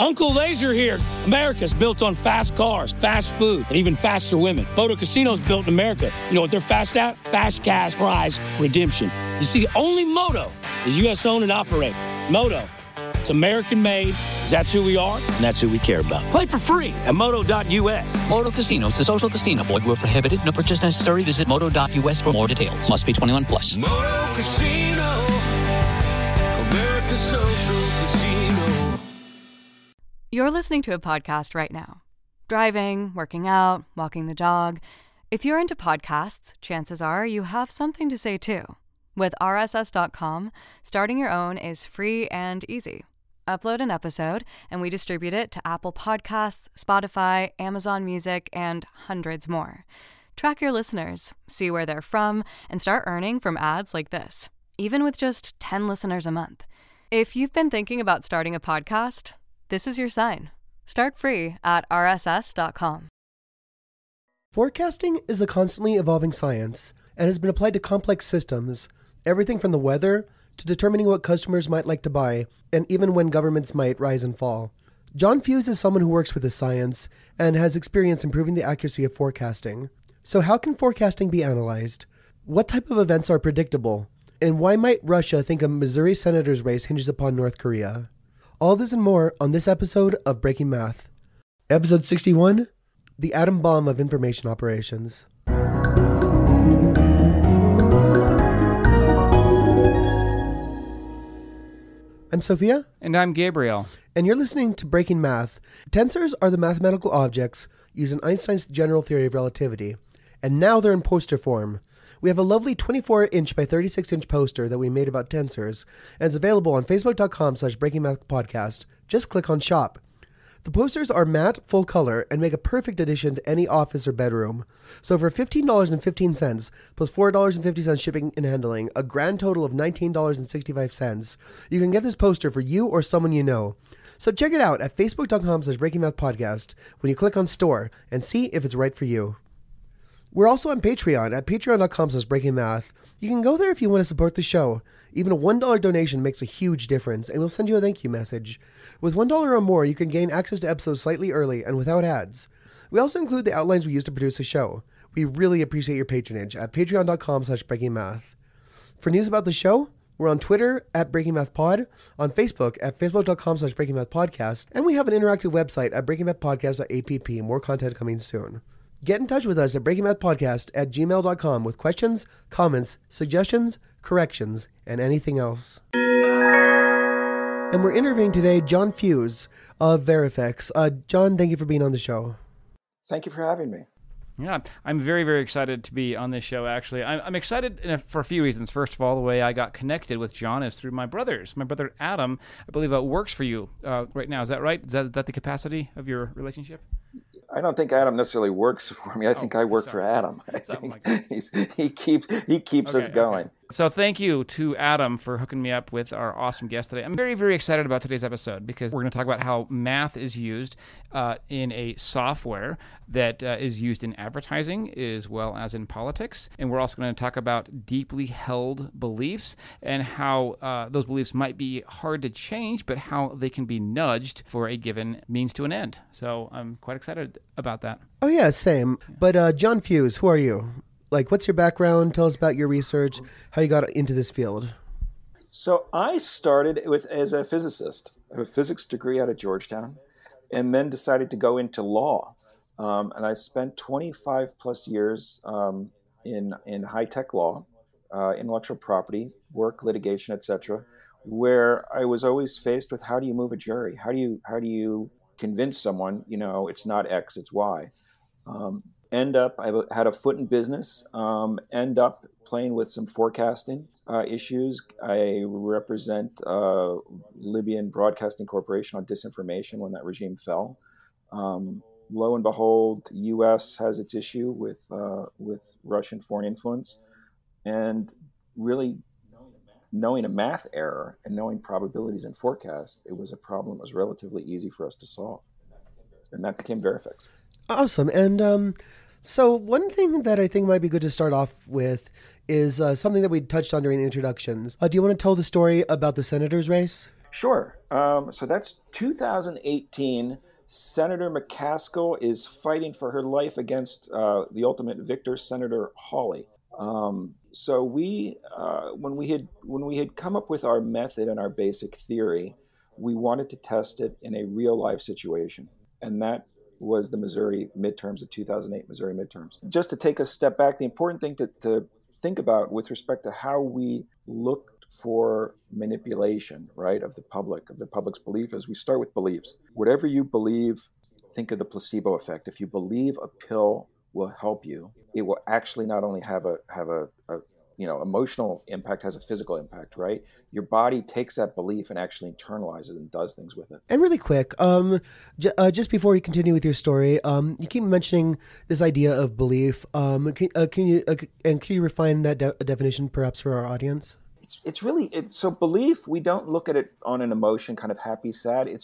Uncle Laser here. America's built on fast cars, fast food, and even faster women. Moto Casino's built in America. You know what they're fast at? Fast cash prize redemption. You see, only Moto is U.S. owned and operated. Moto, it's American made. That's who we are, and that's who we care about. Play for free at moto.us. Moto Casinos, the social casino. Void where prohibited. No purchase necessary. Visit moto.us for more details. Must be 21 plus. Moto Casino, America's social casino. You're listening to a podcast right now. Driving, working out, walking the dog. If you're into podcasts, chances are you have something to say too. With RSS.com, starting your own is free and easy. Upload an episode, and we distribute it to Apple Podcasts, Spotify, Amazon Music, and hundreds more. Track your listeners, see where they're from, and start earning from ads like this, even with just 10 listeners a month. If you've been thinking about starting a podcast, this is your sign. Start free at rss.com. Forecasting is a constantly evolving science and has been applied to complex systems, everything from the weather to determining what customers might like to buy, and even when governments might rise and fall. John Fuse is someone who works with the science and has experience improving the accuracy of forecasting. So how can forecasting be analyzed? What type of events are predictable? And why might Russia think a Missouri senator's race hinges upon North Korea? All this and more on this episode of Breaking Math. Episode 61, The Atom Bomb of Information Operations. I'm Sophia. And I'm Gabriel. And you're listening to Breaking Math. Tensors are the mathematical objects used in Einstein's general theory of relativity. And now they're in poster form. We have a lovely 24-inch by 36-inch poster that we made about tensors, and it's available on facebook.com/breakingmathpodcast. Just click on shop. The posters are matte, full color, and make a perfect addition to any office or bedroom. So for $15.15 plus $4.50 shipping and handling, a grand total of $19.65, you can get this poster for you or someone you know. So check it out at facebook.com/breakingmathpodcast when you click on store and see if it's right for you. We're also on Patreon at patreon.com/breakingmath. You can go there if you want to support the show. Even a $1 donation makes a huge difference, and we'll send you a thank you message. With $1 or more, you can gain access to episodes slightly early and without ads. We also include the outlines we use to produce the show. We really appreciate your patronage at patreon.com/breakingmath. For news about the show, we're on Twitter at BreakingMathPod, on Facebook at facebook.com/breakingmathpodcast, and we have an interactive website at breakingmathpodcast.app. More content coming soon. Get in touch with us at breakingmathpodcast@gmail.com with questions, comments, suggestions, corrections, and anything else. And we're interviewing today John Fuse of Verifex. John, thank you for being on the show. Thank you for having me. Yeah, I'm very, very excited to be on this show, actually. I'm excited for a few reasons. First of all, the way I got connected with John is through my brothers. My brother Adam, I believe, works for you right now. Is that right? Is that the capacity of your relationship? I don't think Adam necessarily works for me. I think I work for Adam. I think he keeps us going. Okay. So thank you to Adam for hooking me up with our awesome guest today. I'm very, very excited about today's episode because we're going to talk about how math is used in a software that is used in advertising as well as in politics. And we're also going to talk about deeply held beliefs and how those beliefs might be hard to change, but how they can be nudged for a given means to an end. So I'm quite excited about that. Oh, yeah, same. But John Fuse, who are you? Like, what's your background? Tell us about your research, how you got into this field. So I started as a physicist. I have a physics degree out of Georgetown, and then decided to go into law. And I spent 25 plus years in high-tech law, intellectual property, work, litigation, etc., where I was always faced with how do you move a jury? How do you convince someone, it's not X, it's Y? I had a foot in business, end up playing with some forecasting issues. I represent Libyan Broadcasting Corporation on disinformation when that regime fell. Lo and behold, the U.S. has its issue with Russian foreign influence. And really knowing a math error and knowing probabilities and forecasts, it was a problem that was relatively easy for us to solve. And that became Verifex. Awesome. And so one thing that I think might be good to start off with is something that we touched on during the introductions. Do you want to tell the story about the senator's race? Sure. So that's 2018. Senator McCaskill is fighting for her life against the ultimate victor, Senator Hawley. So when we had come up with our method and our basic theory, we wanted to test it in a real life situation, and that was the Missouri midterms, the 2008 Missouri midterms. Just to take a step back, the important thing to think about with respect to how we looked for manipulation, right, of the public's belief is we start with beliefs. Whatever you believe, think of the placebo effect. If you believe a pill will help you, it will actually not only have a emotional impact, has a physical impact, right? Your body takes that belief and actually internalizes it and does things with it. And really quick, just before you continue with your story, you keep mentioning this idea of belief. Can you refine that definition perhaps for our audience? So belief, we don't look at it on an emotion, kind of happy, sad. It's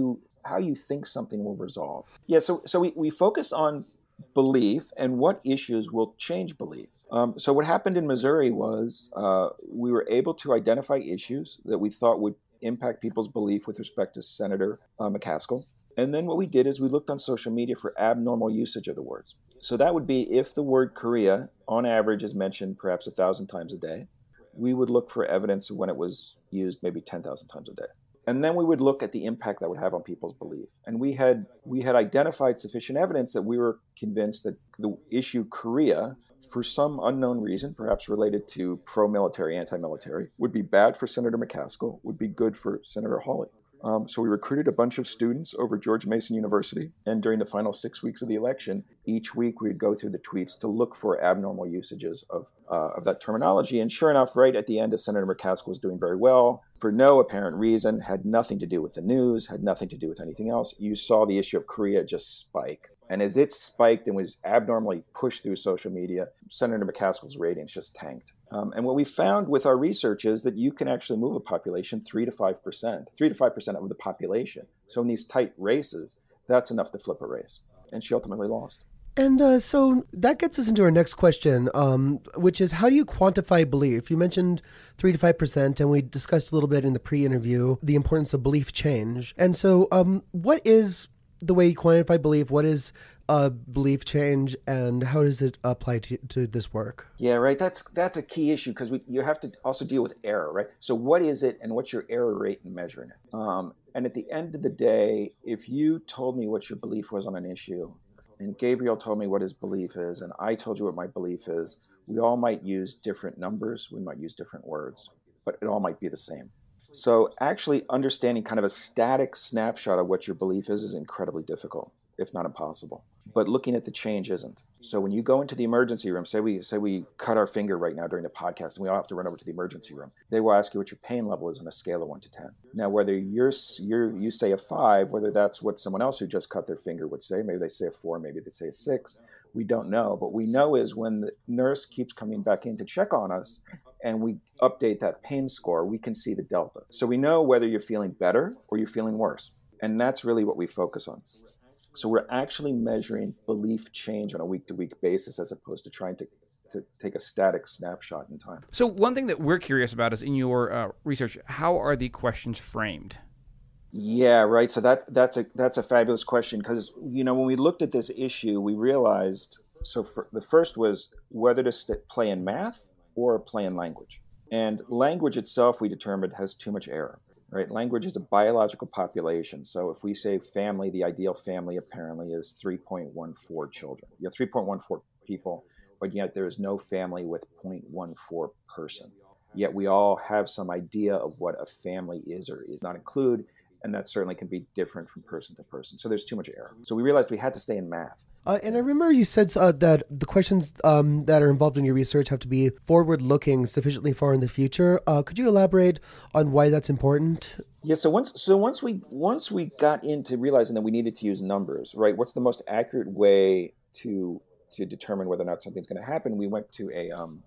how you think something will resolve. Yeah. So we focused on belief and what issues will change belief. So what happened in Missouri was we were able to identify issues that we thought would impact people's belief with respect to Senator McCaskill. And then what we did is we looked on social media for abnormal usage of the words. So that would be if the word Korea, on average, is mentioned perhaps 1,000 times a day, we would look for evidence of when it was used maybe 10,000 times a day. And then we would look at the impact that would have on people's belief. And we had identified sufficient evidence that we were convinced that the issue Korea, for some unknown reason, perhaps related to pro-military, anti-military, would be bad for Senator McCaskill, would be good for Senator Hawley. So we recruited a bunch of students over George Mason University. And during the final 6 weeks of the election, each week we'd go through the tweets to look for abnormal usages of that terminology. And sure enough, right at the end, Senator McCaskill was doing very well for no apparent reason, had nothing to do with the news, had nothing to do with anything else. You saw the issue of Korea just spike. And as it spiked and was abnormally pushed through social media, Senator McCaskill's ratings just tanked. And what we found with our research is that you can actually move a population 3 to 5% of the population. So in these tight races, that's enough to flip a race. And she ultimately lost. And so that gets us into our next question, which is how do you quantify belief? You mentioned 3 to 5%, and we discussed a little bit in the pre-interview the importance of belief change. And so what is the way you quantify belief? What is belief change, and how does it apply to this work? Yeah, right. That's a key issue because you have to also deal with error, right? So what is it, and what's your error rate in measuring it? And at the end of the day, if you told me what your belief was on an issue, and Gabriel told me what his belief is, and I told you what my belief is, we all might use different numbers, we might use different words, but it all might be the same. So actually understanding kind of a static snapshot of what your belief is incredibly difficult, if not impossible. But looking at the change isn't. So when you go into the emergency room, say we cut our finger right now during the podcast and we all have to run over to the emergency room, they will ask you what your pain level is on a scale of 1 to 10. Now, whether you say a 5, whether that's what someone else who just cut their finger would say, maybe they say a 4, maybe they say a 6, we don't know. But we know is when the nurse keeps coming back in to check on us and we update that pain score, we can see the delta. So we know whether you're feeling better or you're feeling worse. And that's really what we focus on. So we're actually measuring belief change on a week-to-week basis as opposed to trying to take a static snapshot in time. So one thing that we're curious about is in your research, how are the questions framed? Yeah, right. So that's a fabulous question because, when we looked at this issue, we realized, the first was whether to play in math or play in language. And language itself, we determined, has too much error. Right, language is a biological population. So if we say family, the ideal family apparently is 3.14 children. You have 3.14 people, but yet there is no family with 0.14 person. Yet we all have some idea of what a family is or is not include, and that certainly can be different from person to person. So there's too much error. So we realized we had to stay in math. And I remember you said that the questions that are involved in your research have to be forward-looking, sufficiently far in the future. Could you elaborate on why that's important? Yeah. So once we got into realizing that we needed to use numbers, right? What's the most accurate way to determine whether or not something's going to happen? We went to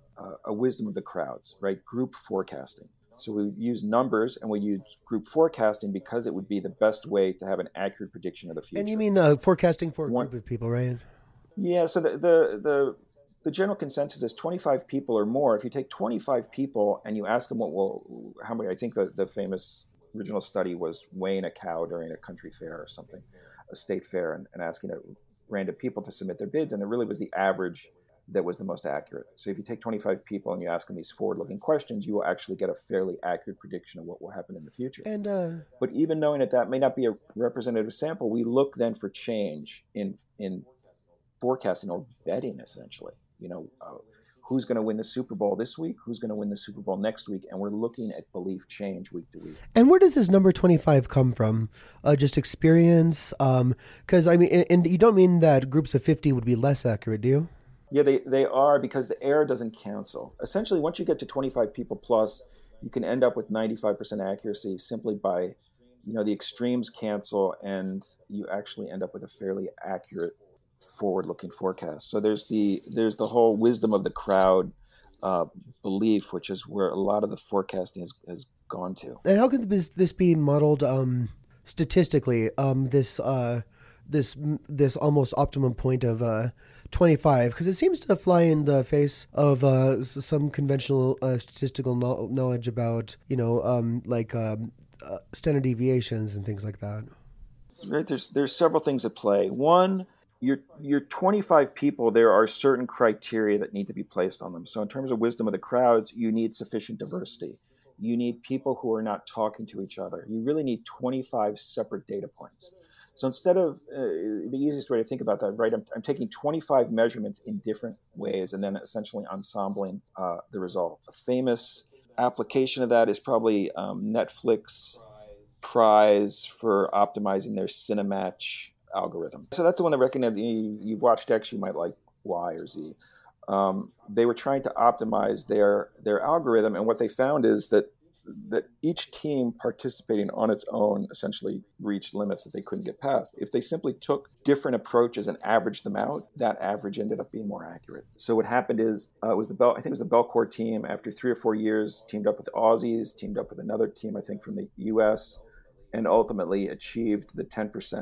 a wisdom of the crowds, right? Group forecasting. So we use numbers and we use group forecasting because it would be the best way to have an accurate prediction of the future. And you mean forecasting for a group of people, right? Yeah. So the general consensus is 25 people or more. If you take 25 people and you ask them how many, I think the famous original study was weighing a cow during a country fair or something, a state fair, and asking random people to submit their bids. And it really was the average that was the most accurate. So if you take 25 people and you ask them these forward-looking questions, you will actually get a fairly accurate prediction of what will happen in the future. And but even knowing that may not be a representative sample, we look then for change in forecasting or betting, essentially. Who's going to win the Super Bowl this week? Who's going to win the Super Bowl next week? And we're looking at belief change week to week. And where does this number 25 come from? Just experience? Because and you don't mean that groups of 50 would be less accurate, do you? Yeah, they are, because the error doesn't cancel. Essentially, once you get to 25 people plus, you can end up with 95% accuracy simply by, the extremes cancel, and you actually end up with a fairly accurate forward-looking forecast. So there's the whole wisdom of the crowd belief, which is where a lot of the forecasting has gone to. And how can this be modeled statistically? This almost optimum point of 25, because it seems to fly in the face of some conventional statistical knowledge about standard deviations and things like that. Right. There's several things at play. One, your 25 people, there are certain criteria that need to be placed on them. So in terms of wisdom of the crowds, you need sufficient diversity. You need people who are not talking to each other. You really need 25 separate data points. So instead of the easiest way to think about that, right, I'm taking 25 measurements in different ways and then essentially ensembling the result. A famous application of that is probably Netflix prize for optimizing their Cinematch algorithm. So that's the one that recognized you've watched X, you might like Y or Z. They were trying to optimize their algorithm, and what they found is that each team participating on its own essentially reached limits that they couldn't get past. If they simply took different approaches and averaged them out, that average ended up being more accurate. So what happened is I think it was the Belcourt team, after 3 or 4 years, teamed up with the Aussies, teamed up with another team, I think from the US, and ultimately achieved the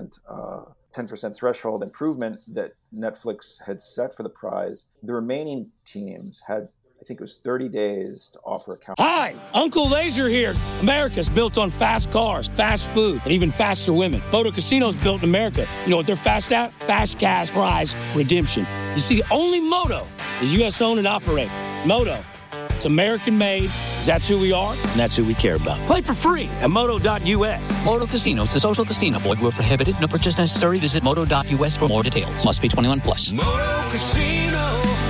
10% threshold improvement that Netflix had set for the prize. The remaining teams had, I think it was 30 days to offer a counter. Hi, Uncle Laser here. America's built on fast cars, fast food, and even faster women. Moto Casino's built in America. You know what they're fast at? Fast cash prize redemption. You see, only Moto is U.S. owned and operated. Moto, it's American made. That's who we are, and that's who we care about. Play for free at moto.us. Moto Casinos, the social casino. Void where prohibited. No purchase necessary. Visit moto.us for more details. Must be 21 plus. Moto Casino,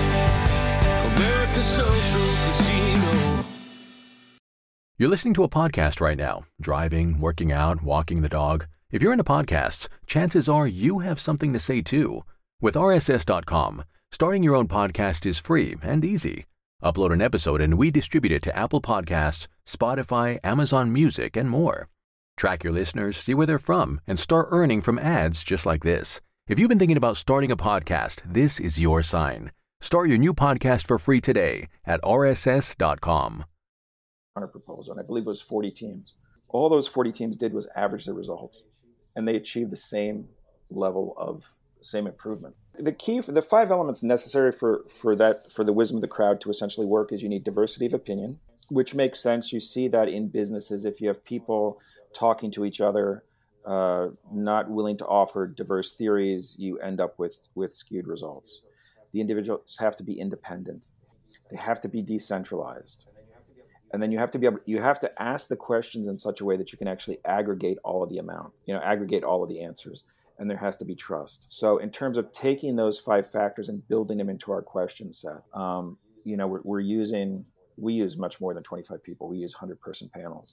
America's social casino. You're listening to a podcast right now. Driving, working out, walking the dog. If you're into podcasts, chances are you have something to say too. With RSS.com, starting your own podcast is free and easy. Upload an episode and we distribute it to Apple Podcasts, Spotify, Amazon Music, and more. Track your listeners, see where they're from, and start earning from ads just like this. If you've been thinking about starting a podcast, this is your sign. Start your new podcast for free today at rss.com. Proposal, and I believe it was 40 teams. All those 40 teams did was average the results, and they achieved the same level of same improvement. The key for the 5 elements necessary for the wisdom of the crowd to essentially work is you need diversity of opinion, which makes sense. You see that in businesses. If you have people talking to each other, not willing to offer diverse theories, you end up with skewed results. The individuals have to be independent. They have to be decentralized. And then you have to ask the questions in such a way that you can actually aggregate all of aggregate all of the answers. And there has to be trust. So in terms of taking those 5 factors and building them into our question set, we use much more than 25 people. We use 100-person panels,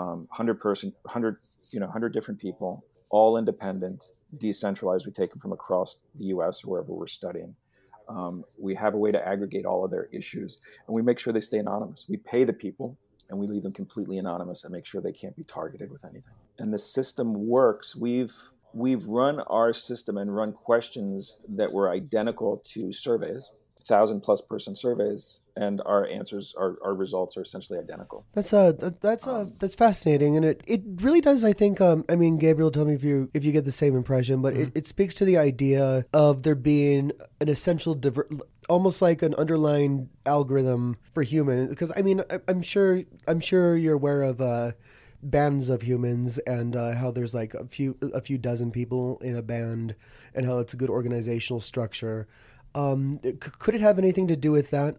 100 different people, all independent, decentralized. We take them from across the U.S. or wherever we're studying. We have a way to aggregate all of their issues, and we make sure they stay anonymous. We pay the people, and we leave them completely anonymous and make sure they can't be targeted with anything. And the system works. We've run our system and run questions that were identical to surveys, 1,000+ person surveys, and our answers, our results are essentially identical. That's fascinating, and it really does. I think. Gabriel, tell me if you get the same impression, but it speaks to the idea of there being an essential almost like an underlying algorithm for humans. Because I'm sure you're aware of bands of humans and how there's like a few dozen people in a band and how it's a good organizational structure. Could it have anything to do with that?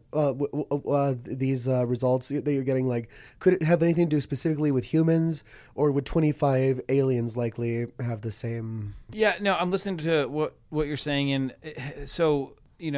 These results that you're getting, like, could it have anything to do specifically with humans, or would 25 aliens likely have the same? Yeah, no, I'm listening to what you're saying, and so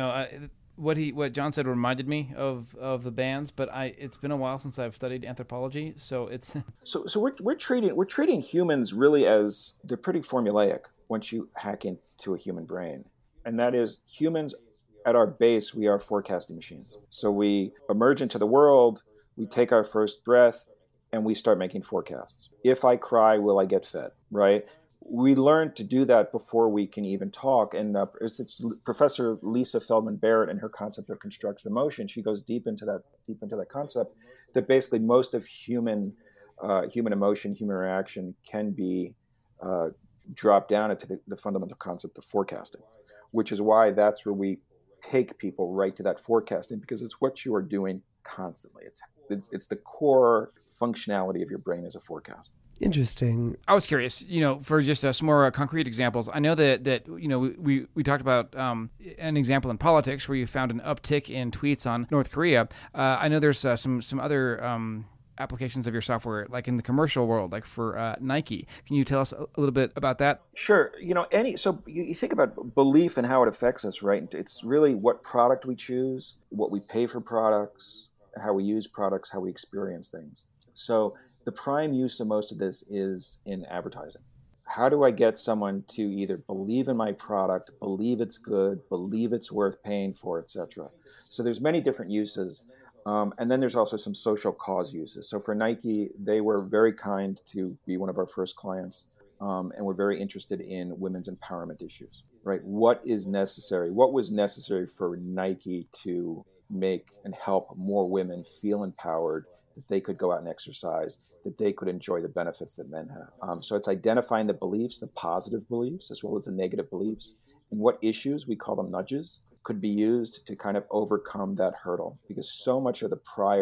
what John said reminded me of the bands, but it's been a while since I've studied anthropology, so it's so we're treating humans really as they're pretty formulaic once you hack into a human brain. And that is, humans at our base, we are forecasting machines. So we emerge into the world, we take our first breath, and we start making forecasts. If I cry, will I get fed, right? We learn to do that before we can even talk. And it's Professor Lisa Feldman Barrett and her concept of constructed emotion. She goes deep into that concept, that basically most of human emotion, human reaction can be drop down into the fundamental concept of forecasting, which is why that's where we take people right to that forecasting, because it's what you are doing constantly. It's the core functionality of your brain as a forecast. Interesting. I was curious, for just some more concrete examples. I know that we talked about an example in politics where you found an uptick in tweets on North Korea. I know there's some other applications of your software, like in the commercial world, like for Nike. Can you tell us a little bit about that? Sure. So you think about belief and how it affects us, right? It's really what product we choose, what we pay for products, how we use products, how we experience things. So the prime use of most of this is in advertising. How do I get someone to either believe in my product, believe it's good, believe it's worth paying for, etc.? So there's many different uses. And then there's also some social cause uses. So for Nike, they were very kind to be one of our first clients, and we're very interested in women's empowerment issues, right? What was necessary for Nike to make and help more women feel empowered, that they could go out and exercise, that they could enjoy the benefits that men have. So it's identifying the beliefs, the positive beliefs, as well as the negative beliefs, and what issues, we call them nudges, could be used to kind of overcome that hurdle, because so much of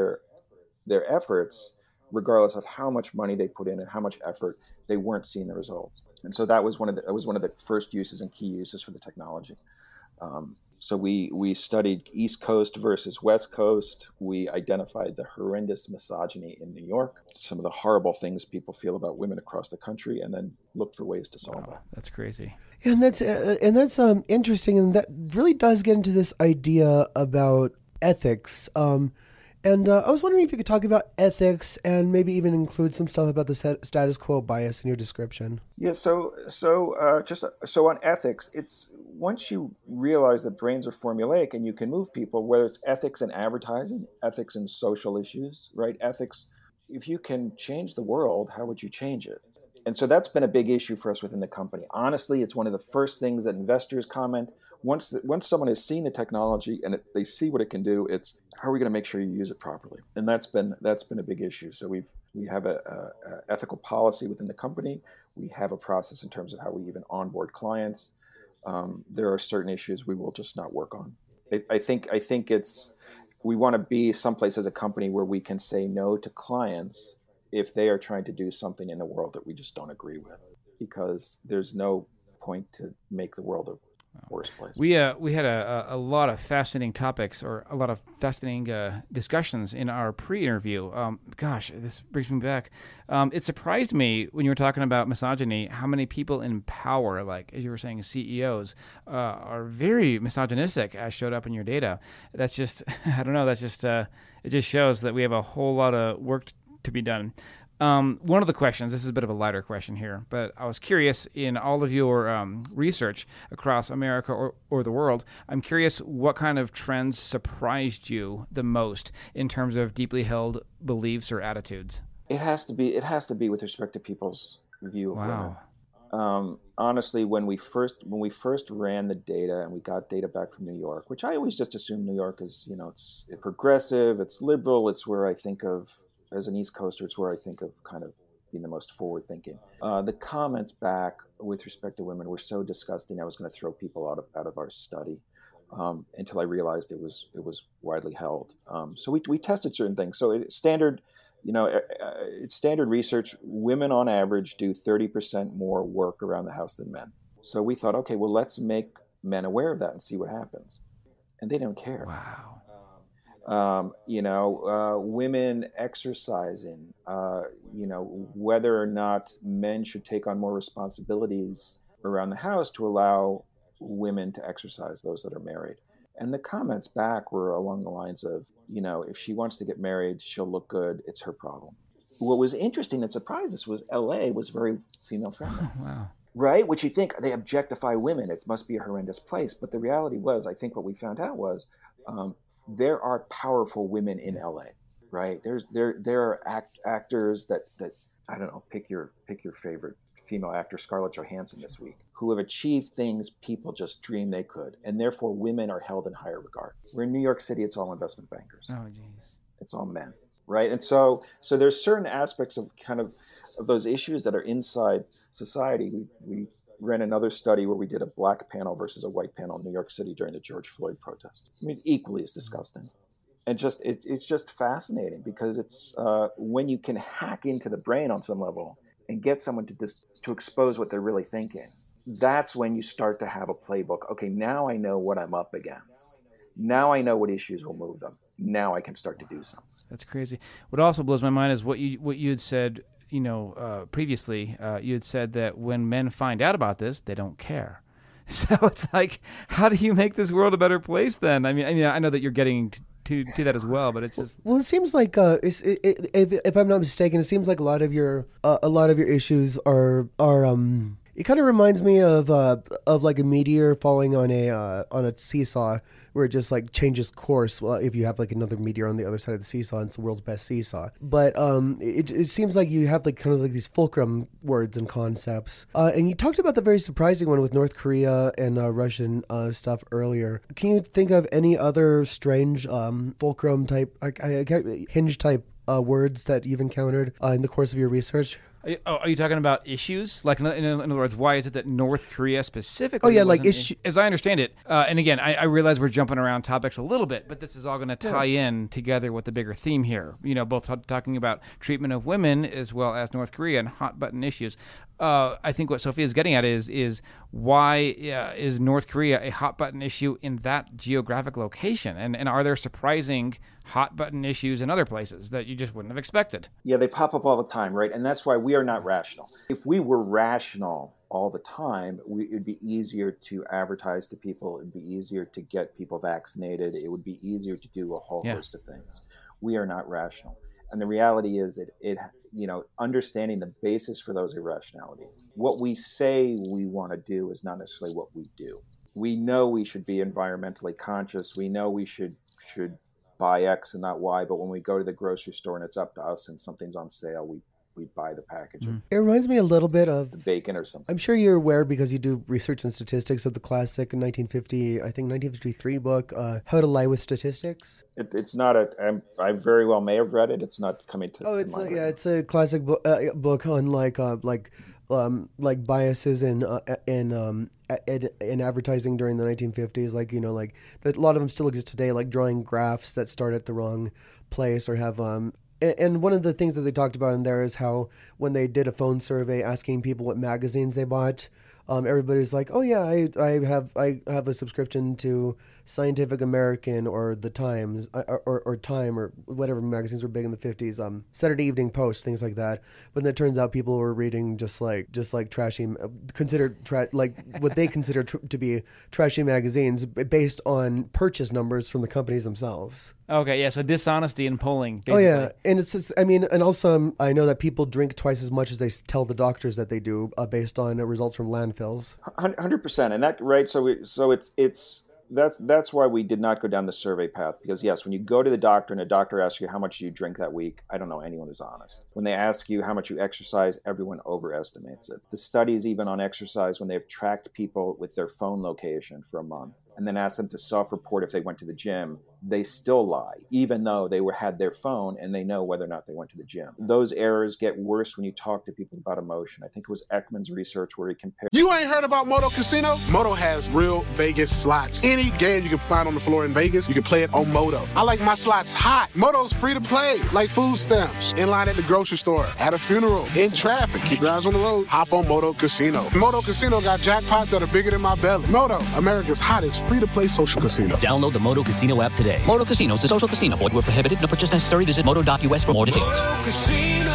their efforts, regardless of how much money they put in and how much effort, they weren't seeing the results. And so that was one of the first uses and key uses for the technology. So we studied East Coast versus West Coast. We identified the horrendous misogyny in New York, some of the horrible things people feel about women across the country, and then looked for ways to solve that. That's crazy. And that's interesting, and that really does get into this idea about ethics. And I was wondering if you could talk about ethics and maybe even include some stuff about the status quo bias in your description. Yeah. So on ethics, it's once you realize that brains are formulaic and you can move people, whether it's ethics in advertising, ethics in social issues, right? Ethics, if you can change the world, how would you change it? And so that's been a big issue for us within the company. Honestly, it's one of the first things that investors comment. Once someone has seen the technology and they see what it can do, it's how are we going to make sure you use it properly? And that's been a big issue. So we have a ethical policy within the company. We have a process in terms of how we even onboard clients. There are certain issues we will just not work on. I think we want to be someplace as a company where we can say no to clients if they are trying to do something in the world that we just don't agree with, because there's no point to make the world a worse place. We had a lot of fascinating topics, or a lot of fascinating discussions in our pre-interview. Gosh, this brings me back. It surprised me when you were talking about misogyny, how many people in power, like as you were saying, CEOs, are very misogynistic, as showed up in your data. That's just, I don't know, that's just, it just shows that we have a whole lot of work to be done. One of the questions, this is a bit of a lighter question here, but I was curious, in all of your research across America or the world, I'm curious what kind of trends surprised you the most in terms of deeply held beliefs or attitudes? It has to be with respect to people's view of women. Honestly, when we first ran the data and we got data back from New York, which I always just assume New York is, it's progressive, it's liberal, it's where I think of, as an East Coaster, it's where I think of kind of being the most forward-thinking. The comments back with respect to women were so disgusting, I was going to throw people out of our study until I realized it was widely held. So we tested certain things. So standard It's standard research. Women on average do 30% more work around the house than men. So we thought, okay, well, let's make men aware of that and see what happens. And they don't care. Wow. Women exercising, whether or not men should take on more responsibilities around the house to allow women to exercise, those that are married. And the comments back were along the lines of, if she wants to get married, she'll look good. It's her problem. What was interesting and surprised us was LA was very female friendly. Wow. Right? Which you think they objectify women. It must be a horrendous place. But the reality was, I think what we found out was, there are powerful women in LA, right? There are actors that I don't know, pick your favorite female actor, Scarlett Johansson this week, who have achieved things people just dreamed they could, and therefore women are held in higher regard. We're in New York City, it's all investment bankers. Oh, geez. It's all men, right? And so there's certain aspects of of those issues that are inside society. We ran another study where we did a black panel versus a white panel in New York City during the George Floyd protest. I mean, equally as disgusting. And it's just fascinating because it's when you can hack into the brain on some level and get someone to expose what they're really thinking, that's when you start to have a playbook. Okay, now I know what I'm up against. Now I know what issues will move them. Now I can start to do something. That's crazy. What also blows my mind is what you had said. Previously, you had said that when men find out about this, they don't care. So it's like, how do you make this world a better place then? I mean, I know that you're getting to that as well, but it's just. Well, it seems like if I'm not mistaken, it seems like a lot of your issues are it kind of reminds me of like a meteor falling on a seesaw where it just like changes course. Well, if you have like another meteor on the other side of the seesaw, it's the world's best seesaw. But it seems like you have like kind of like these fulcrum words and concepts. And you talked about the very surprising one with North Korea and Russian stuff earlier. Can you think of any other strange fulcrum type, hinge type words that you've encountered in the course of your research? Are you talking about issues? Like, in other words, why is it that North Korea specifically? Oh, yeah, like issues. As I understand it, and again, I realize we're jumping around topics a little bit, but this is all going to tie in together with the bigger theme here. Both talking about treatment of women as well as North Korea and hot button issues. I think what Sophia is getting at is why is North Korea a hot button issue in that geographic location? And are there surprising hot button issues in other places that you just wouldn't have expected? Yeah, they pop up all the time, right? And that's why we are not rational. If we were rational all the time, it would be easier to advertise to people. It would be easier to get people vaccinated. It would be easier to do a whole host of things. We are not rational. And the reality is understanding the basis for those irrationalities. What we say we want to do is not necessarily what we do. We know we should be environmentally conscious. We know we should buy X and not Y, but when we go to the grocery store and it's up to us and something's on sale, we buy the package. It reminds me a little bit of the bacon or something. I'm sure you're aware because you do research and statistics of the classic 1953 book, How to Lie with Statistics. It's not I very well may have read it. It's not coming to. Oh, it's a classic book on like biases in advertising during the 1950s, like that a lot of them still exist today, like drawing graphs that start at the wrong place or have and one of the things that they talked about in there is how when they did a phone survey asking people what magazines they bought, everybody's like, oh yeah, I have a subscription to Scientific American or the Times or Time or whatever magazines were big in the 50s, Saturday Evening Post, things like that. But then it turns out people were reading just like trashy, what they consider to be trashy magazines based on purchase numbers from the companies themselves. Okay, yeah, so dishonesty in polling, basically. Oh, yeah, and it's just, and also I know that people drink twice as much as they tell the doctors that they do based on results from landfills. 100%, and that, right, so that's why we did not go down the survey path, because yes, when you go to the doctor and a doctor asks you how much you drink that week, I don't know anyone who's honest. When they ask you how much you exercise, everyone overestimates it. The studies even on exercise, when they've tracked people with their phone location for a month, and then ask them to self-report if they went to the gym, they still lie, even though they had their phone and they know whether or not they went to the gym. Those errors get worse when you talk to people about emotion. I think it was Ekman's research where he compared. You ain't heard about Moto Casino? Moto has real Vegas slots. Any game you can find on the floor in Vegas, you can play it on Moto. I like my slots hot. Moto's free to play, like food stamps, in line at the grocery store, at a funeral, in traffic. Keep your eyes on the road, hop on Moto Casino. Moto Casino got jackpots that are bigger than my belly. Moto, America's hottest free-to-play social casino. Download the Moto Casino app today. Moto Casino is a social casino. Void where prohibited. No purchase necessary. Visit moto.us for more details. Moto Casino,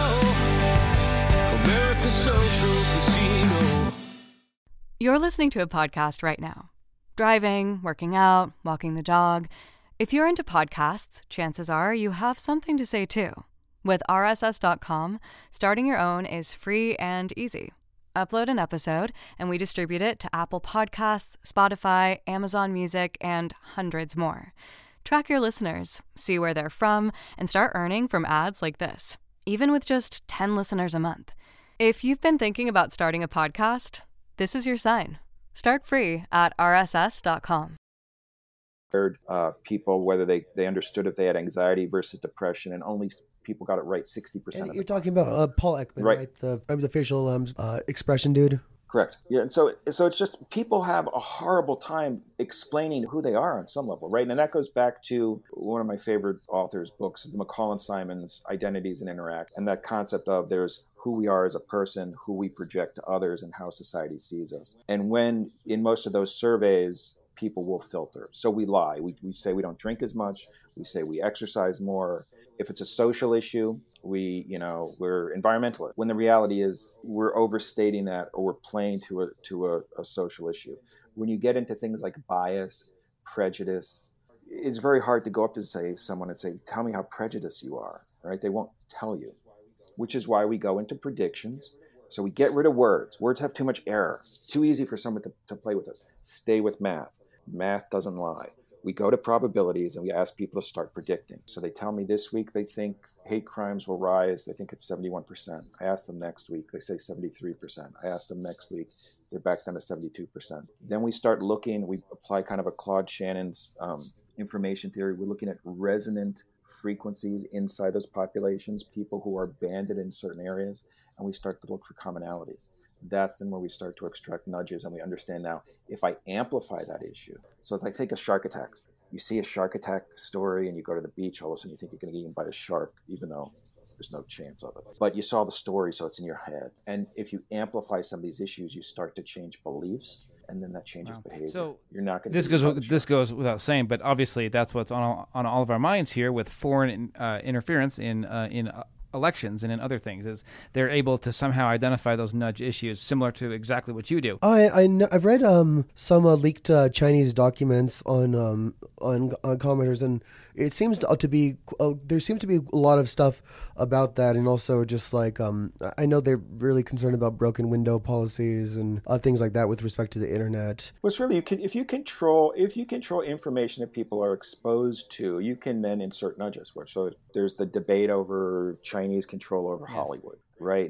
America's social casino. You're listening to a podcast right now. Driving, working out, walking the dog. If you're into podcasts, chances are you have something to say too. With RSS.com, starting your own is free and easy. Upload an episode, and we distribute it to Apple Podcasts, Spotify, Amazon Music, and hundreds more. Track your listeners, see where they're from, and start earning from ads like this, even with just 10 listeners a month. If you've been thinking about starting a podcast, this is your sign. Start free at rss.com. People, whether they understood if they had anxiety versus depression, and only people got it right 60%. And you're talking about Paul Ekman, right? The facial expression dude. Correct. Yeah, and so it's just people have a horrible time explaining who they are on some level, right? And that goes back to one of my favorite authors' books, Macaulay Simon's Identities and Interact, and that concept of there's who we are as a person, who we project to others, and how society sees us. And when in most of those surveys, people will filter. So we lie. We say we don't drink as much. We say we exercise more. If it's a social issue, we're environmentalists. When the reality is we're overstating that, or we're playing to a social issue. When you get into things like bias, prejudice, it's very hard to go up to someone and say, tell me how prejudiced you are, right? They won't tell you, which is why we go into predictions. So we get rid of words. Words have too much error. Too easy for someone to play with us. Stay with math. Math doesn't lie. We go to probabilities and we ask people to start predicting. So they tell me this week they think hate crimes will rise. They think it's 71%. I ask them next week, they say 73%. I ask them next week, they're back down to 72%. Then we start looking, we apply kind of a Claude Shannon's information theory. We're looking at resonant frequencies inside those populations, people who are banded in certain areas, and we start to look for commonalities. That's then where we start to extract nudges, and we understand now if I amplify that issue. So if I think of shark attacks, you see a shark attack story and you go to the beach, all of a sudden you think you're going to get eaten by a shark, even though there's no chance of it. But you saw the story, so it's in your head. And if you amplify some of these issues, you start to change beliefs, and then that changes behavior. So you're not going to. This goes without saying, but obviously that's what's on all of our minds here with foreign interference in elections and in other things, is they're able to somehow identify those nudge issues similar to exactly what you do. I've read some leaked Chinese documents on commenters, and it seems to be there seems to be a lot of stuff about that, and also just like I know they're really concerned about broken window policies and things like that with respect to the internet. Well, it's really if you control information that people are exposed to, you can then insert nudges. So there's the debate over Chinese control over Hollywood, right?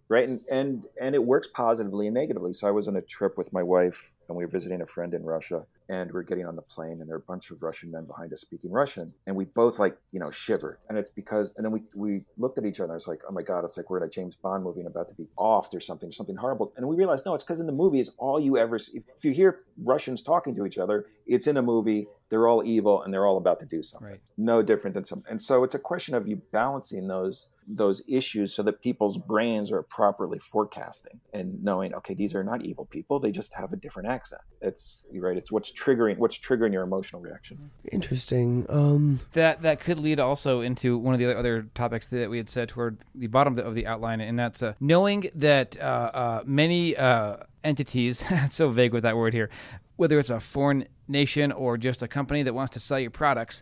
And it works positively and negatively. So I was on a trip with my wife, and we were visiting a friend in Russia, and we're getting on the plane, and there are a bunch of Russian men behind us speaking Russian, and we both shivered. And it's because, and then we looked at each other, and I was like, oh my God, it's like we're in a James Bond movie and about to be offed or something horrible. And we realized, no, it's because in the movie, it's all you ever see. If you hear Russians talking to each other, it's in a movie, they're all evil, and they're all about to do something. Right. No different than something. And so it's a question of you balancing those issues so that people's brains are properly forecasting and knowing, okay, these are not evil people, they just have a different accent. It's what's triggering your emotional reaction. Interesting. That could lead also into one of the other topics that we had said toward the bottom of the outline, and that's knowing that many entities, so vague with that word here, whether it's a foreign nation or just a company that wants to sell you products,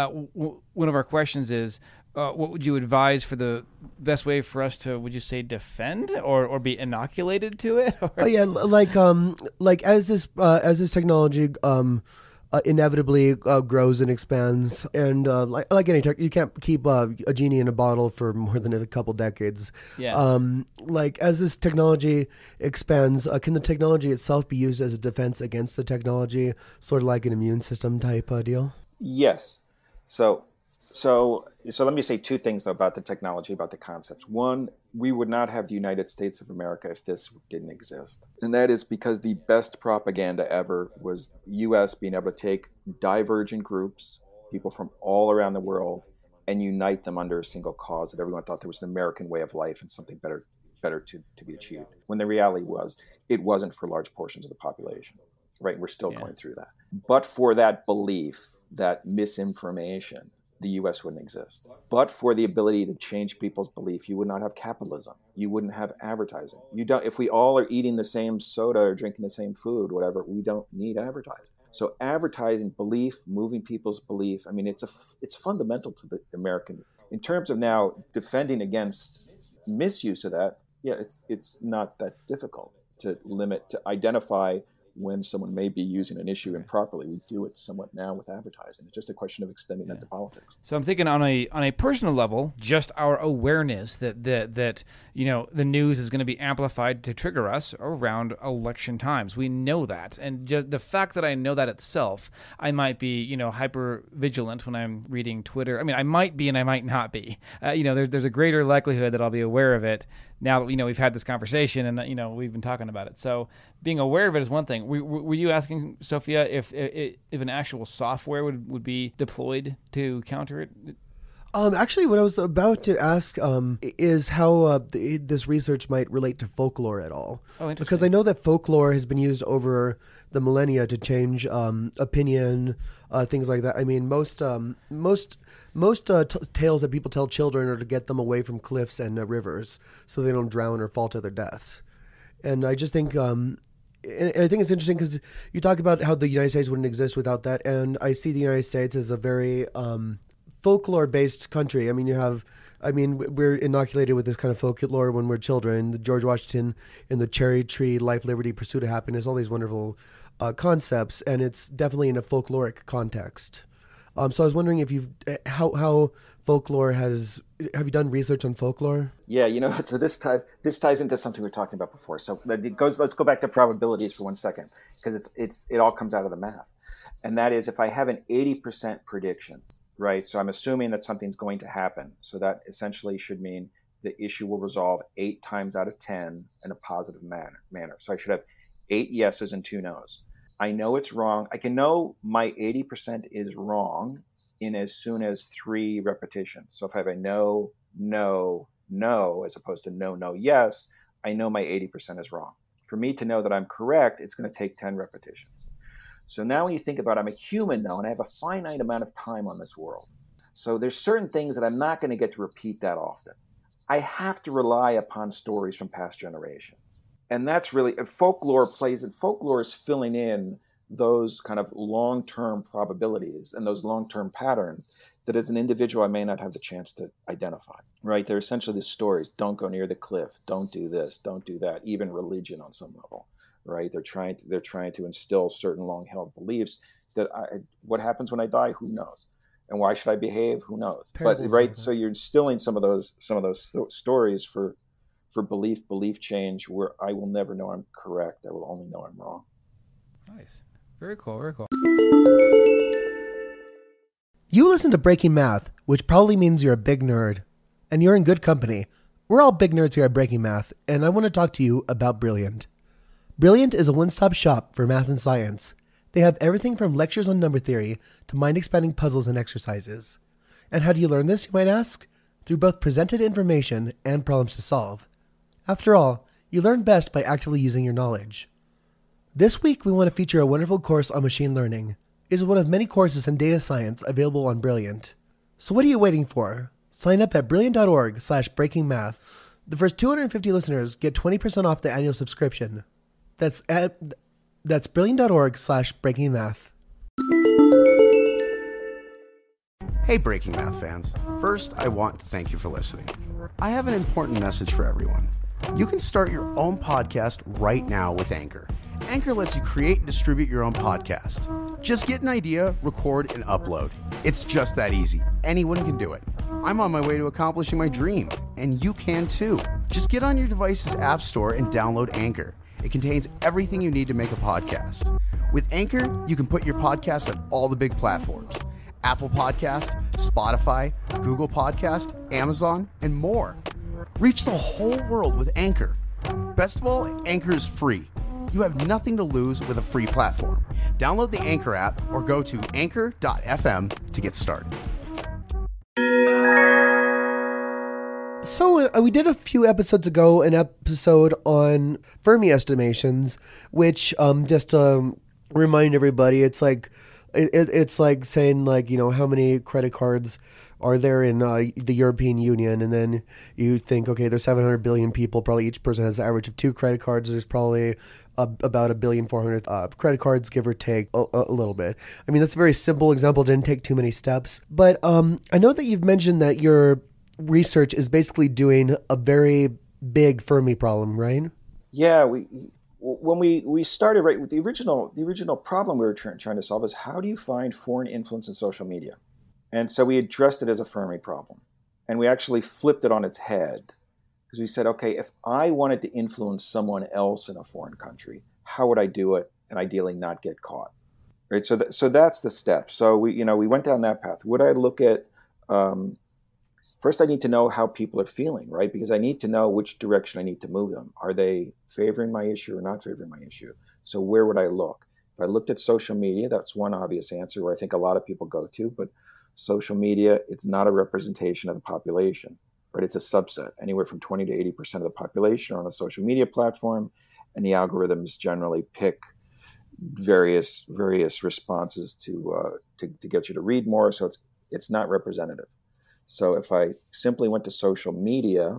one of our questions is, what would you advise for the best way for us to, would you say, defend or be inoculated to it? Oh yeah, like as this technology inevitably grows and expands. And like any tech, you can't keep a genie in a bottle for more than a couple decades. Yeah. Like as this technology expands, can the technology itself be used as a defense against the technology, sort of like an immune system type deal? Yes. So let me say two things though about the technology, about the concepts. One, we would not have the United States of America if this didn't exist. And that is because the best propaganda ever was the U.S. being able to take divergent groups, people from all around the world, and unite them under a single cause that everyone thought there was an American way of life and something better to be achieved. When the reality was, it wasn't for large portions of the population, right? We're still going through that. But for that belief, that misinformation, the U.S. wouldn't exist. But for the ability to change people's belief, you would not have capitalism. You wouldn't have advertising. If we all are eating the same soda or drinking the same food, whatever, we don't need advertising. So advertising, belief, moving people's belief, I mean, it's fundamental to the American. In terms of now defending against misuse of that, it's not that difficult to identify when someone may be using an issue improperly. We do it somewhat now with advertising. It's just a question of extending that to politics. So I'm thinking on a personal level, just our awareness that the news is going to be amplified to trigger us around election times. We know that, and just the fact that I know that itself, I might be hyper vigilant when I'm reading Twitter. I mean, I might be and I might not be. There's a greater likelihood that I'll be aware of it now that we've had this conversation and we've been talking about it. So being aware of it is one thing. Were you asking, Sophia, if an actual software would be deployed to counter it? Actually, what I was about to ask is how this research might relate to folklore at all. Oh, interesting. Because I know that folklore has been used over the millennia to change opinion, things like that. I mean, most tales that people tell children are to get them away from cliffs and rivers so they don't drown or fall to their deaths. And I just think, and I think it's interesting because you talk about how the United States wouldn't exist without that. And I see the United States as a very folklore-based country. I mean, we're inoculated with this kind of folklore when we're children. The George Washington and the cherry tree, life, liberty, pursuit of happiness, all these wonderful concepts. And it's definitely in a folkloric context. So I was wondering if how folklore have you done research on folklore? Yeah, so this ties into something we were talking about before. So let's go back to probabilities for 1 second, because it all comes out of the math. And that is, if I have an 80% prediction, right? So I'm assuming that something's going to happen. So that essentially should mean the issue will resolve 8 times out of 10 in a positive manner. So I should have 8 yeses and 2 nos. I know it's wrong. I can know my 80% is wrong in as soon as 3 repetitions. So if I have a no, no, no, as opposed to no, no, yes, I know my 80% is wrong. For me to know that I'm correct, it's going to take 10 repetitions. So now when you think about it, I'm a human now, and I have a finite amount of time on this world. So there's certain things that I'm not going to get to repeat that often. I have to rely upon stories from past generations. And that's really, folklore is filling in those kind of long-term probabilities and those long-term patterns that as an individual I may not have the chance to identify, right? They're essentially the stories. Don't go near the cliff. Don't do this. Don't do that. Even religion on some level, right? They're trying to instill certain long-held beliefs that what happens when I die, who knows? And why should I behave? Who knows? But right, so you're instilling some of those stories for belief change, where I will never know I'm correct. I will only know I'm wrong. Nice. Very cool. Very cool. You listen to Breaking Math, which probably means you're a big nerd. And you're in good company. We're all big nerds here at Breaking Math, and I want to talk to you about Brilliant. Brilliant is a one-stop shop for math and science. They have everything from lectures on number theory to mind-expanding puzzles and exercises. And how do you learn this, you might ask? Through both presented information and problems to solve. After all, you learn best by actively using your knowledge. This week, we want to feature a wonderful course on machine learning. It is one of many courses in data science available on Brilliant. So what are you waiting for? Sign up at brilliant.org/breakingmath. The first 250 listeners get 20% off the annual subscription. That's brilliant.org/breakingmath. Hey, Breaking Math fans. First, I want to thank you for listening. I have an important message for everyone. You can start your own podcast right now with Anchor. Anchor lets you create and distribute your own podcast. Just get an idea, record, and upload. It's just that easy. Anyone can do it. I'm on my way to accomplishing my dream, and you can too. Just get on your device's app store and download Anchor. It contains everything you need to make a podcast. With Anchor, you can put your podcast on all the big platforms: Apple Podcast, Spotify, Google Podcast, Amazon, and more. Reach the whole world with Anchor. Best of all, Anchor is free. You have nothing to lose with a free platform. Download the Anchor app or go to anchor.fm to get started. So we did a few episodes ago an episode on Fermi estimations, which just to remind everybody, it's like it's like saying, like, you know, how many credit cards are there in the European Union, and then you think, okay, there's 700 billion people, probably each person has an average of 2 credit cards. There's probably about 1,400,000,000 credit cards, give or take a little bit. I mean, that's a very simple example, didn't take too many steps. But I know that you've mentioned that your research is basically doing a very big Fermi problem, right? Yeah, when we started, right, with the original problem we were trying to solve is, how do you find foreign influence in social media? And so we addressed it as a Fermi problem, and we actually flipped it on its head, because we said, okay, if I wanted to influence someone else in a foreign country, how would I do it and ideally not get caught? Right. So that's the step. So we went down that path. Would I look at first, I need to know how people are feeling, right? Because I need to know which direction I need to move them. Are they favoring my issue or not favoring my issue? So where would I look? If I looked at social media, that's one obvious answer where I think a lot of people go to, but social media, it's not a representation of the population, right? It's a subset. Anywhere from 20 to 80% of the population are on a social media platform, and the algorithms generally pick various responses to get you to read more. So it's not representative. So if I simply went to social media,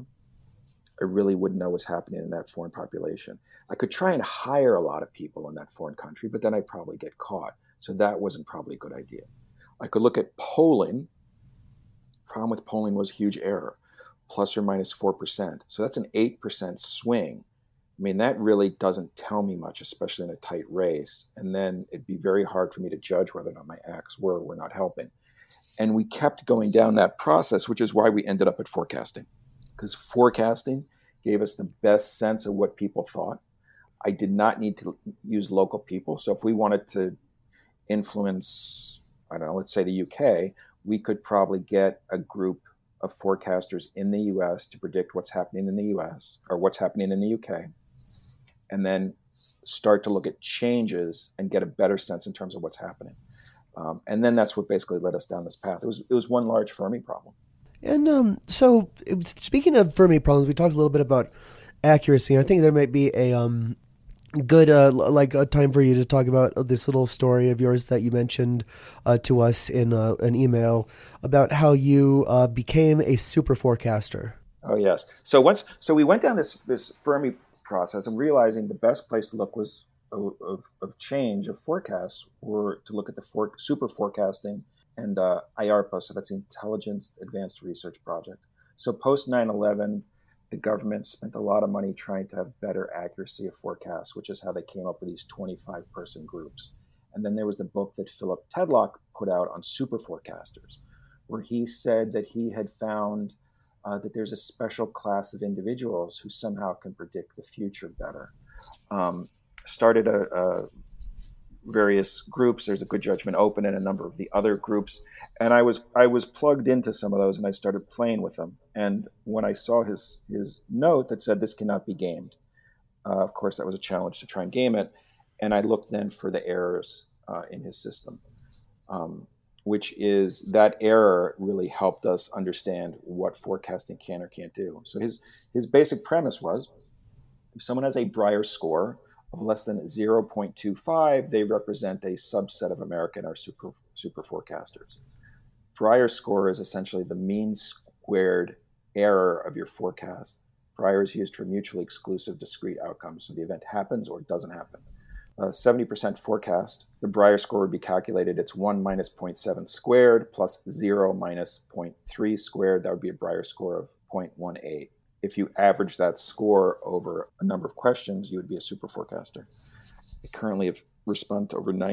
I really wouldn't know what's happening in that foreign population. I could try and hire a lot of people in that foreign country, but then I'd probably get caught. So that wasn't probably a good idea. I could look at polling. Problem with polling was huge error, plus or minus 4%. So that's an 8% swing. I mean, that really doesn't tell me much, especially in a tight race. And then it'd be very hard for me to judge whether or not my acts were or were not helping. And we kept going down that process, which is why we ended up at forecasting, because forecasting gave us the best sense of what people thought. I did not need to use local people. So if we wanted to influence, I don't know, let's say the UK, we could probably get a group of forecasters in the US to predict what's happening in the US or what's happening in the UK, and then start to look at changes and get a better sense in terms of what's happening. And then that's what basically led us down this path. It was one large Fermi problem. And so speaking of Fermi problems, we talked a little bit about accuracy. I think there might be a good a time for you to talk about this little story of yours that you mentioned to us in an email about how you became a super forecaster. Oh yes. So we went down this Fermi process and realizing the best place to look was of change of forecasts were to look at the super forecasting and IARPA, so that's the Intelligence Advanced Research Project. So post 9/11, the government spent a lot of money trying to have better accuracy of forecasts, which is how they came up with these 25-person groups. And then there was the book that Philip Tedlock put out on super forecasters, where he said that he had found that there's a special class of individuals who somehow can predict the future better. Started various groups. There's a Good Judgment Open and a number of the other groups, and I was plugged into some of those, and I started playing with them. And when I saw his note that said this cannot be gamed, of course that was a challenge to try and game it. And I looked then for the errors in his system, which is that error really helped us understand what forecasting can or can't do. So his basic premise was, if someone has a Breyer score of less than 0.25, they represent a subset of American or super forecasters. Breyer score is essentially the mean squared error of your forecast. Breyer is used for mutually exclusive discrete outcomes, so the event happens or doesn't happen. 70% forecast, the Breyer score would be calculated. It's 1 minus 0.7 squared plus 0 minus 0.3 squared. That would be a Breyer score of 0.18. If you average that score over a number of questions, you would be a super forecaster. I currently have responded to over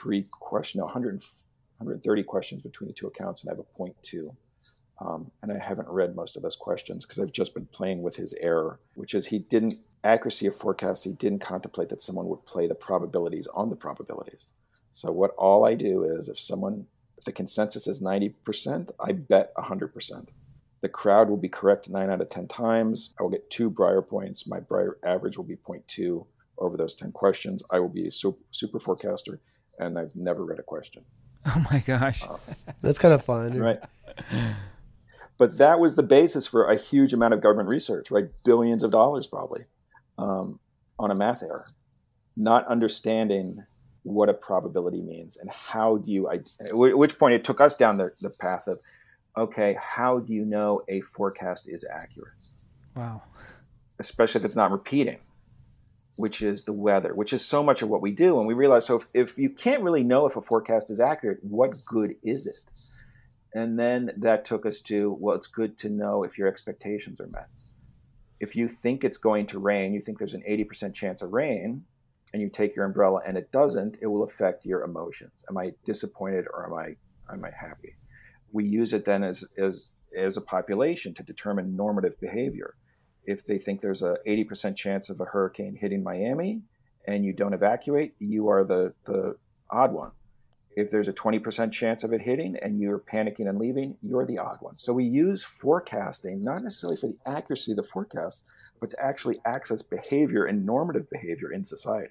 130 questions between the two accounts, and I have a 0.2. And I haven't read most of those questions because I've just been playing with his error, which is accuracy of forecast. He didn't contemplate that someone would play the probabilities on the probabilities. So all I do is if the consensus is 90%, I bet 100%. The crowd will be correct 9 out of 10 times. I will get 2 Breyer points. My Breyer average will be 0.2 over those 10 questions. I will be a super forecaster, and I've never read a question. Oh my gosh. That's kind of fun. Right. But that was the basis for a huge amount of government research, right? Billions of dollars probably on a math error, not understanding what a probability means and how do you, at which point it took us down the path of, okay, how do you know a forecast is accurate? Wow. Especially if it's not repeating, which is the weather, which is so much of what we do. And we realize, so if you can't really know if a forecast is accurate, what good is it? And then that took us to, well, it's good to know if your expectations are met. If you think it's going to rain, you think there's an 80% chance of rain, and you take your umbrella and it doesn't, it will affect your emotions. Am I disappointed or am I happy? We use it then as a population to determine normative behavior. If they think there's a 80% chance of a hurricane hitting Miami and you don't evacuate, you are the odd one. If there's a 20% chance of it hitting and you're panicking and leaving, you're the odd one. So we use forecasting, not necessarily for the accuracy of the forecast, but to actually access behavior and normative behavior in society.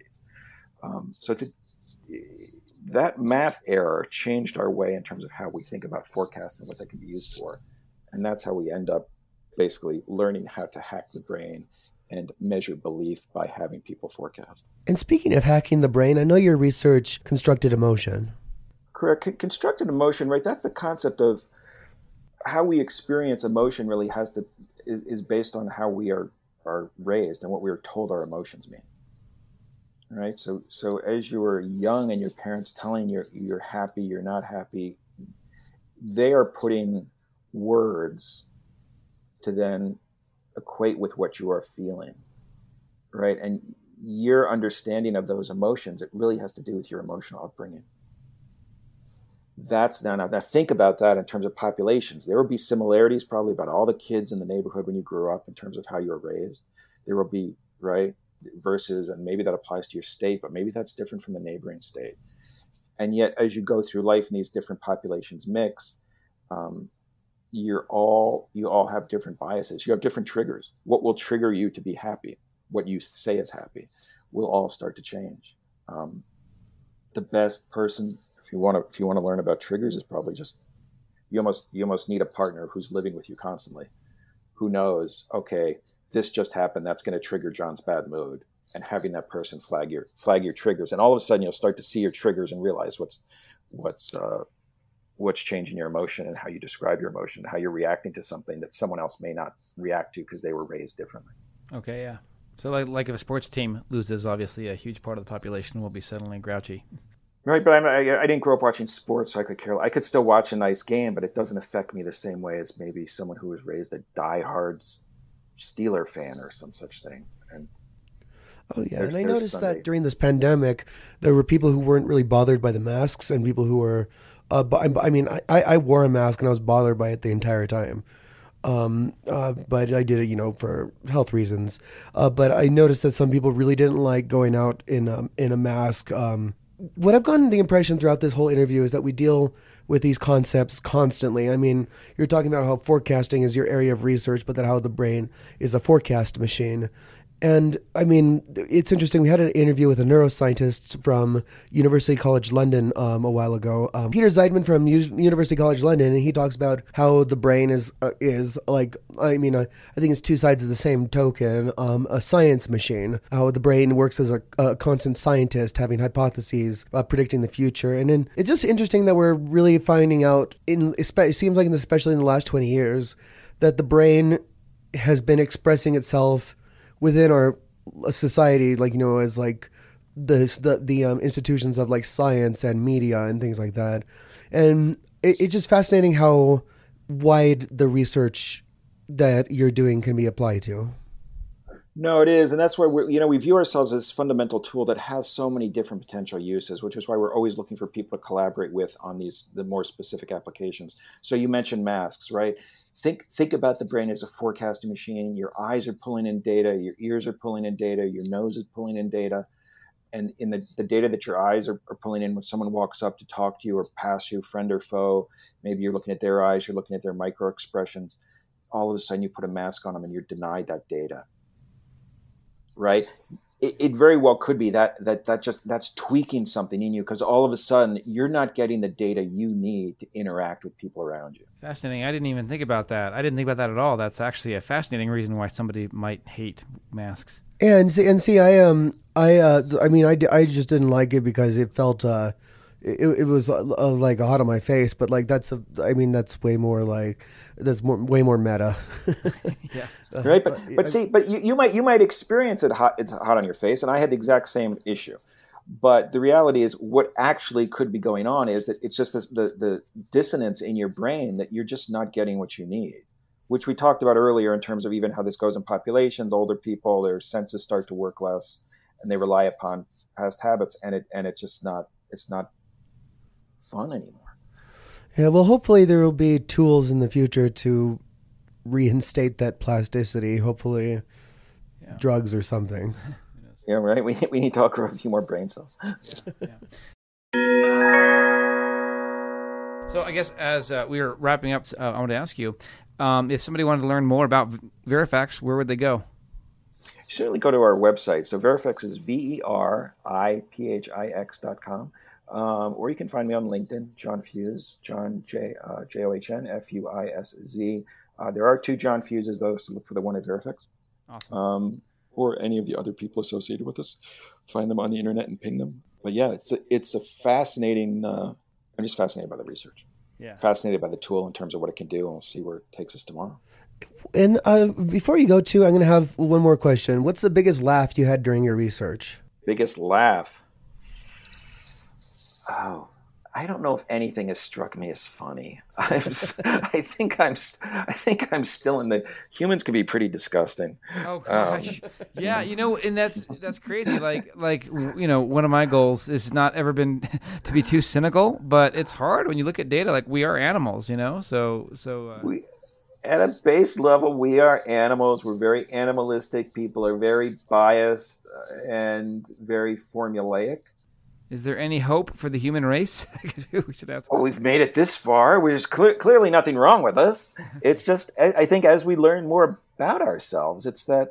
That math error changed our way in terms of how we think about forecasts and what they can be used for. And that's how we end up basically learning how to hack the brain and measure belief by having people forecast. And speaking of hacking the brain, I know your research constructed emotion. Correct. Constructed emotion, right? That's the concept of how we experience emotion really is based on how we are raised and what we are told our emotions mean. Right? So as you were young and your parents telling you you're happy, you're not happy, they are putting words to then equate with what you are feeling. Right? And your understanding of those emotions, it really has to do with your emotional upbringing. That's now think about that in terms of populations. There will be similarities probably about all the kids in the neighborhood when you grew up in terms of how you were raised. There will be, right, versus, and maybe that applies to your state, but maybe that's different from the neighboring state. And yet, as you go through life and these different populations mix, you all have different biases. You have different triggers. What will trigger you to be happy? What you say is happy will all start to change. The best person, if you want to learn about triggers, is probably just you almost need a partner who's living with you constantly, who knows, okay, this just happened, that's going to trigger John's bad mood, and having that person flag your triggers, and all of a sudden you'll start to see your triggers and realize what's changing your emotion and how you describe your emotion, how you're reacting to something that someone else may not react to because they were raised differently. Okay, yeah. So like if a sports team loses, obviously a huge part of the population will be suddenly grouchy. Right, but I didn't grow up watching sports, so I could care. I could still watch a nice game, but it doesn't affect me the same way as maybe someone who was raised a diehard Steeler fan or some such thing. And and I noticed that during this pandemic, there were people who weren't really bothered by the masks, and people who were. I wore a mask and I was bothered by it the entire time. But I did it, for health reasons. But I noticed that some people really didn't like going out in a mask. What I've gotten the impression throughout this whole interview is that we deal with these concepts constantly. I mean, you're talking about how forecasting is your area of research, but that how the brain is a forecast machine. And I mean, it's interesting. We had an interview with a neuroscientist from University College London a while ago, Peter Zeidman from University College London, and he talks about how the brain is like, I think it's two sides of the same token, a science machine, how the brain works as a constant scientist, having hypotheses, predicting the future. And then it's just interesting that we're really finding out, it seems like especially in the last 20 years, that the brain has been expressing itself within our society, as like the institutions of like science and media and things like that. And it's just fascinating how wide the research that you're doing can be applied to. No, it is, and that's why we view ourselves as a fundamental tool that has so many different potential uses, which is why we're always looking for people to collaborate with on the more specific applications. So you mentioned masks, right? Think about the brain as a forecasting machine. Your eyes are pulling in data, your ears are pulling in data, your nose is pulling in data, and in the data that your eyes are pulling in when someone walks up to talk to you or pass you, friend or foe, maybe you're looking at their eyes, you're looking at their micro expressions. All of a sudden, you put a mask on them and you're denied that data. Right? It very well could be that's tweaking something in you, because all of a sudden you're not getting the data you need to interact with people around you. Fascinating. I didn't even think about that. I didn't think about that at all. That's actually a fascinating reason why somebody might hate masks. And see, I just didn't like it because it felt it was like hot on my face. But like that's way more meta. Yeah. Right, but you might experience it hot. It's hot on your face, and I had the exact same issue. But the reality is, what actually could be going on is that it's just the dissonance in your brain that you're just not getting what you need, which we talked about earlier in terms of even how this goes in populations. Older people, their senses start to work less, and they rely upon past habits, and it's not fun anymore. Yeah, well, hopefully there will be tools in the future to reinstate that plasticity. Hopefully, drugs or something. Yeah, right. We need to grow a few more brain cells. So I guess as we are wrapping up, I want to ask you, if somebody wanted to learn more about Verifex, where would they go? Certainly go to our website. So Verifex is VERIPHIX.com. Or you can find me on LinkedIn, John Fuise, John John Fuise. There are 2 John Fuises, though, so look for the one at Verifex. Awesome. Or any of the other people associated with us. Find them on the internet and ping them. But yeah, it's a fascinating. I'm just fascinated by the research. Yeah. Fascinated by the tool in terms of what it can do, and we'll see where it takes us tomorrow. And before you go to, I'm going to have one more question. What's the biggest laugh you had during your research? Biggest laugh? Oh, I don't know if anything has struck me as funny. I think I'm still in the. Humans can be pretty disgusting. Oh gosh, yeah, and that's crazy. Like one of my goals is not ever been to be too cynical, but it's hard when you look at data. Like, we are animals, So we, at a base level, we are animals. We're very animalistic. People are very biased and very formulaic. Is there any hope for the human race? We should ask. Well, we've made it this far. There's clearly nothing wrong with us. It's just, I think, as we learn more about ourselves,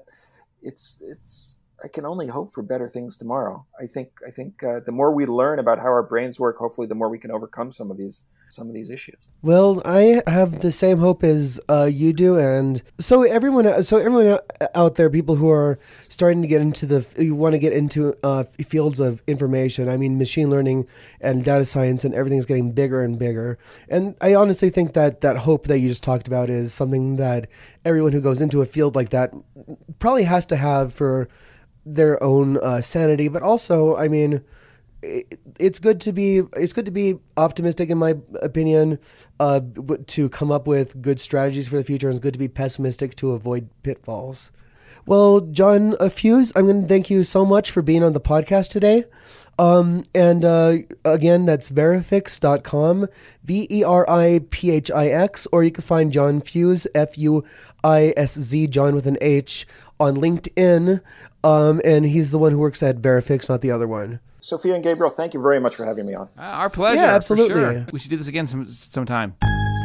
I can only hope for better things tomorrow. I think the more we learn about how our brains work, hopefully, the more we can overcome some of these issues. Well, I have the same hope as you do, and so everyone out there, people who are starting to get into fields of information. I mean, machine learning and data science, and everything's getting bigger and bigger. And I honestly think that hope that you just talked about is something that everyone who goes into a field like that probably has to have for their own sanity. But also, I mean, it's good to be optimistic, in my opinion, to come up with good strategies for the future, and it's good to be pessimistic to avoid pitfalls. Well, John Fuise, I'm going to thank you so much for being on the podcast today. And again, that's Verifix.com, VERIPHIX, or you can find John Fuise, FUISZ, John with an H, on LinkedIn. And he's the one who works at Verifix, not the other one. Sophia and Gabriel, thank you very much for having me on. Our pleasure. Yeah, absolutely. For sure. We should do this again sometime.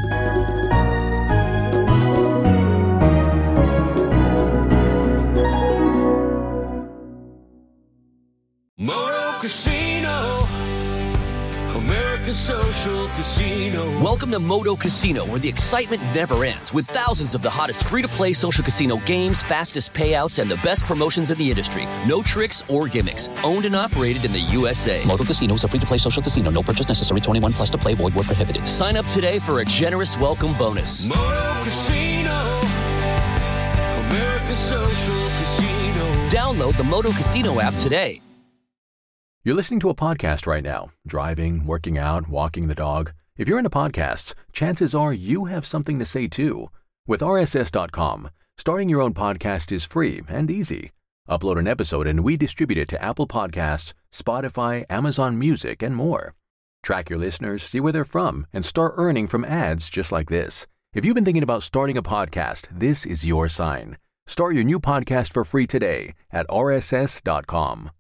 Moto Casino, America's social casino. Welcome to Moto Casino, where the excitement never ends, with thousands of the hottest free-to-play social casino games, fastest payouts, and the best promotions in the industry. No tricks or gimmicks. Owned and operated in the USA. Moto Casino is a free-to-play social casino. No purchase necessary. 21 plus to play. Void where prohibited. Sign up today for a generous welcome bonus. Moto Casino, America's social casino. Download the Moto Casino app today. You're listening to a podcast right now, driving, working out, walking the dog. If you're into podcasts, chances are you have something to say too. With RSS.com, Starting your own podcast is free and easy. Upload an episode and we distribute it to Apple Podcasts, Spotify, Amazon Music, and more. Track your listeners, see where they're from, and start earning from ads just like this. If you've been thinking about starting a podcast, this is your sign. Start your new podcast for free today at rss.com.